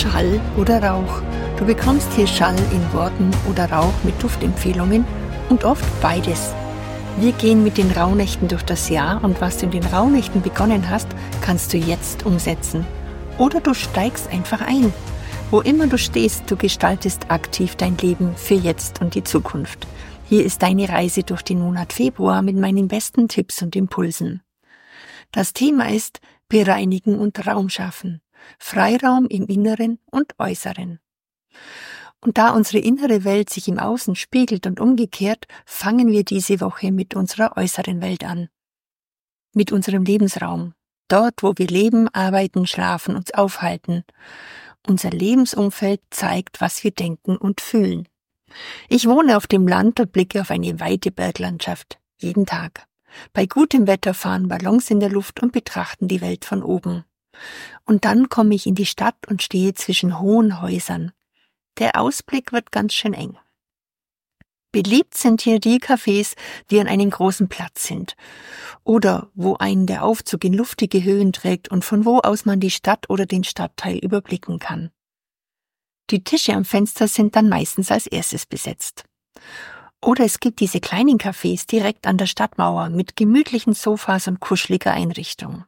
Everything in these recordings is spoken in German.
Schall oder Rauch? Du bekommst hier Schall in Worten oder Rauch mit Duftempfehlungen und oft beides. Wir gehen mit den Rauhnächten durch das Jahr und was du in den Rauhnächten begonnen hast, kannst du jetzt umsetzen. Oder du steigst einfach ein. Wo immer du stehst, du gestaltest aktiv dein Leben für jetzt und die Zukunft. Hier ist deine Reise durch den Monat Februar mit meinen besten Tipps und Impulsen. Das Thema ist Bereinigen und Raum schaffen. Freiraum im Inneren und Äußeren. Und da unsere innere Welt sich im Außen spiegelt und umgekehrt, fangen wir diese Woche mit unserer äußeren Welt an. Mit unserem Lebensraum. Dort, wo wir leben, arbeiten, schlafen, uns aufhalten. Unser Lebensumfeld zeigt, was wir denken und fühlen. Ich wohne auf dem Land und blicke auf eine weite Berglandschaft. Jeden Tag. Bei gutem Wetter fahren Ballons in der Luft und betrachten die Welt von oben. Und dann komme ich in die Stadt und stehe zwischen hohen Häusern. Der Ausblick wird ganz schön eng. Beliebt sind hier die Cafés, die an einem großen Platz sind. Oder wo einen der Aufzug in luftige Höhen trägt und von wo aus man die Stadt oder den Stadtteil überblicken kann. Die Tische am Fenster sind dann meistens als erstes besetzt. Oder es gibt diese kleinen Cafés direkt an der Stadtmauer mit gemütlichen Sofas und kuscheliger Einrichtung.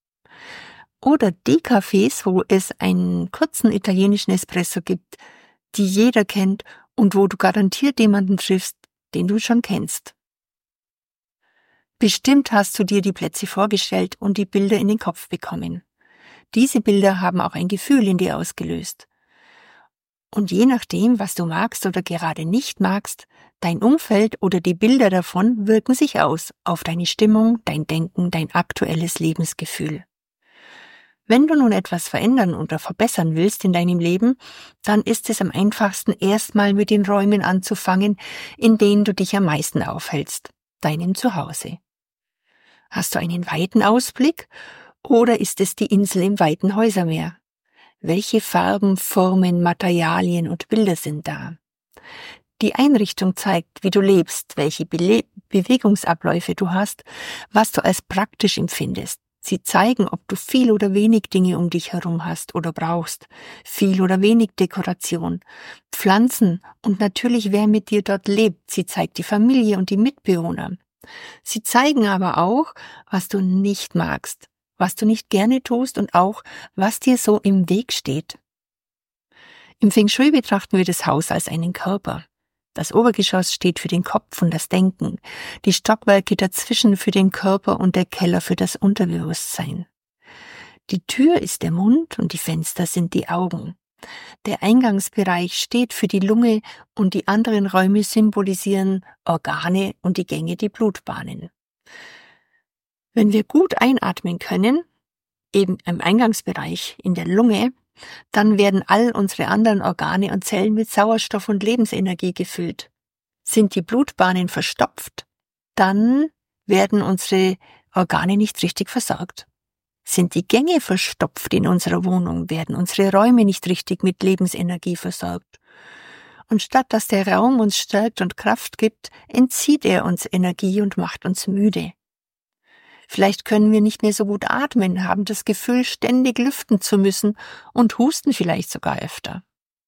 Oder die Cafés, wo es einen kurzen italienischen Espresso gibt, die jeder kennt und wo du garantiert jemanden triffst, den du schon kennst. Bestimmt hast du dir die Plätze vorgestellt und die Bilder in den Kopf bekommen. Diese Bilder haben auch ein Gefühl in dir ausgelöst. Und je nachdem, was du magst oder gerade nicht magst, dein Umfeld oder die Bilder davon wirken sich aus auf deine Stimmung, dein Denken, dein aktuelles Lebensgefühl. Wenn du nun etwas verändern oder verbessern willst in deinem Leben, dann ist es am einfachsten, erstmal mit den Räumen anzufangen, in denen du dich am meisten aufhältst, deinem Zuhause. Hast du einen weiten Ausblick oder ist es die Insel im weiten Häusermeer? Welche Farben, Formen, Materialien und Bilder sind da? Die Einrichtung zeigt, wie du lebst, welche Bewegungsabläufe du hast, was du als praktisch empfindest. Sie zeigen, ob du viel oder wenig Dinge um dich herum hast oder brauchst, viel oder wenig Dekoration, Pflanzen und natürlich, wer mit dir dort lebt. Sie zeigt die Familie und die Mitbewohner. Sie zeigen aber auch, was du nicht magst, was du nicht gerne tust und auch, was dir so im Weg steht. Im Feng Shui betrachten wir das Haus als einen Körper. Das Obergeschoss steht für den Kopf und das Denken, die Stockwerke dazwischen für den Körper und der Keller für das Unterbewusstsein. Die Tür ist der Mund und die Fenster sind die Augen. Der Eingangsbereich steht für die Lunge und die anderen Räume symbolisieren Organe und die Gänge die Blutbahnen. Wenn wir gut einatmen können, eben im Eingangsbereich in der Lunge, dann werden all unsere anderen Organe und Zellen mit Sauerstoff und Lebensenergie gefüllt. Sind die Blutbahnen verstopft, dann werden unsere Organe nicht richtig versorgt. Sind die Gänge verstopft in unserer Wohnung, werden unsere Räume nicht richtig mit Lebensenergie versorgt. Und statt dass der Raum uns stärkt und Kraft gibt, entzieht er uns Energie und macht uns müde. Vielleicht können wir nicht mehr so gut atmen, haben das Gefühl, ständig lüften zu müssen und husten vielleicht sogar öfter.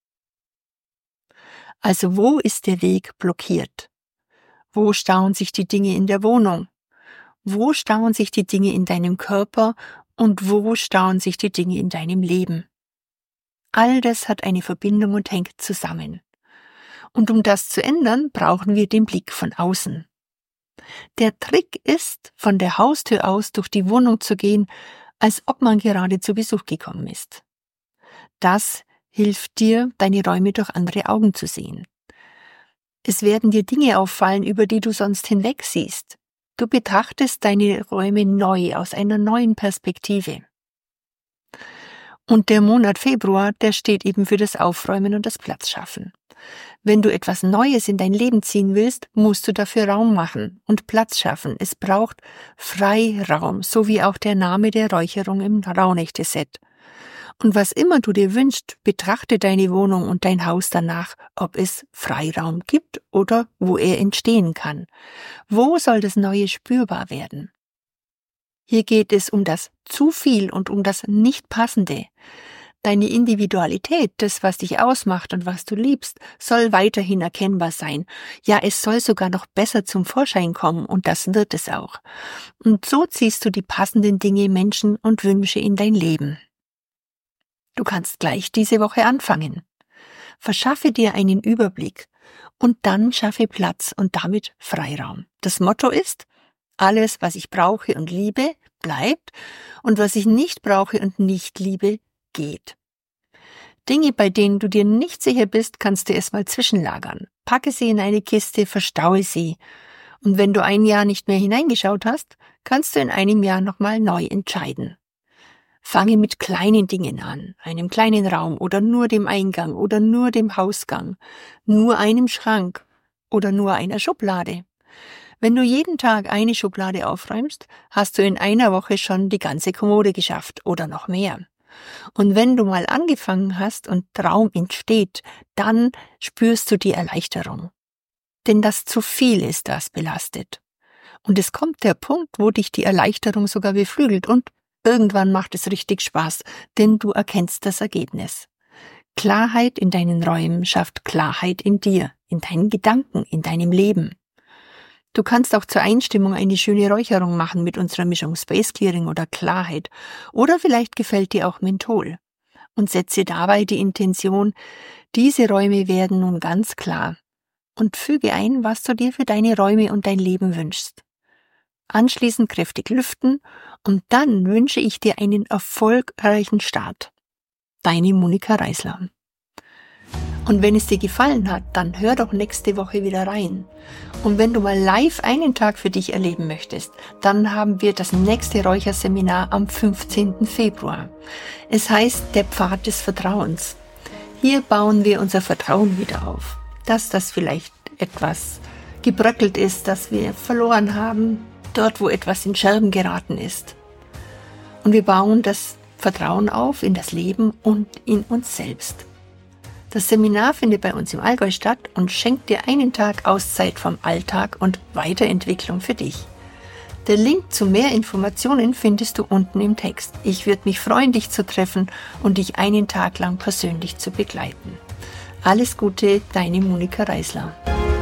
Also wo ist der Weg blockiert? Wo stauen sich die Dinge in der Wohnung? Wo stauen sich die Dinge in deinem Körper und wo stauen sich die Dinge in deinem Leben? All das hat eine Verbindung und hängt zusammen. Und um das zu ändern, brauchen wir den Blick von außen. Der Trick ist, von der Haustür aus durch die Wohnung zu gehen, als ob man gerade zu Besuch gekommen ist. Das hilft dir, deine Räume durch andere Augen zu sehen. Es werden dir Dinge auffallen, über die du sonst hinweg siehst. Du betrachtest deine Räume neu, aus einer neuen Perspektive. Und der Monat Februar, der steht eben für das Aufräumen und das Platzschaffen. Wenn du etwas Neues in dein Leben ziehen willst, musst du dafür Raum machen und Platz schaffen. Es braucht Freiraum, so wie auch der Name der Räucherung im Rauhnächte-Set. Und was immer du dir wünschst, betrachte deine Wohnung und dein Haus danach, ob es Freiraum gibt oder wo er entstehen kann. Wo soll das Neue spürbar werden? Hier geht es um das zu viel und um das nicht passende. Deine Individualität, das, was dich ausmacht und was du liebst, soll weiterhin erkennbar sein. Ja, es soll sogar noch besser zum Vorschein kommen und das wird es auch. Und so ziehst du die passenden Dinge, Menschen und Wünsche in dein Leben. Du kannst gleich diese Woche anfangen. Verschaffe dir einen Überblick und dann schaffe Platz und damit Freiraum. Das Motto ist: Alles, was ich brauche und liebe, bleibt, und was ich nicht brauche und nicht liebe, geht. Dinge, bei denen du dir nicht sicher bist, kannst du erstmal zwischenlagern. Packe sie in eine Kiste, verstaue sie. Und wenn du ein Jahr nicht mehr hineingeschaut hast, kannst du in einem Jahr nochmal neu entscheiden. Fange mit kleinen Dingen an, einem kleinen Raum oder nur dem Eingang oder nur dem Hausgang, nur einem Schrank oder nur einer Schublade. Wenn du jeden Tag eine Schublade aufräumst, hast du in einer Woche schon die ganze Kommode geschafft oder noch mehr. Und wenn du mal angefangen hast und Raum entsteht, dann spürst du die Erleichterung. Denn das zu viel ist, das belastet. Und es kommt der Punkt, wo dich die Erleichterung sogar beflügelt und irgendwann macht es richtig Spaß, denn du erkennst das Ergebnis. Klarheit in deinen Räumen schafft Klarheit in dir, in deinen Gedanken, in deinem Leben. Du kannst auch zur Einstimmung eine schöne Räucherung machen mit unserer Mischung Space Clearing oder Klarheit. Oder vielleicht gefällt dir auch Menthol. Und setze dabei die Intention: Diese Räume werden nun ganz klar. Und füge ein, was du dir für deine Räume und dein Leben wünschst. Anschließend kräftig lüften und dann wünsche ich dir einen erfolgreichen Start. Deine Monika Reisler. Und wenn es dir gefallen hat, dann hör doch nächste Woche wieder rein. Und wenn du mal live einen Tag für dich erleben möchtest, dann haben wir das nächste Räucherseminar am 15. Februar. Es heißt der Pfad des Vertrauens. Hier bauen wir unser Vertrauen wieder auf. Dass das vielleicht etwas gebröckelt ist, dass wir verloren haben, dort wo etwas in Scherben geraten ist. Und wir bauen das Vertrauen auf in das Leben und in uns selbst. Das Seminar findet bei uns im Allgäu statt und schenkt dir einen Tag Auszeit vom Alltag und Weiterentwicklung für dich. Der Link zu mehr Informationen findest du unten im Text. Ich würde mich freuen, dich zu treffen und dich einen Tag lang persönlich zu begleiten. Alles Gute, deine Monika Reisler.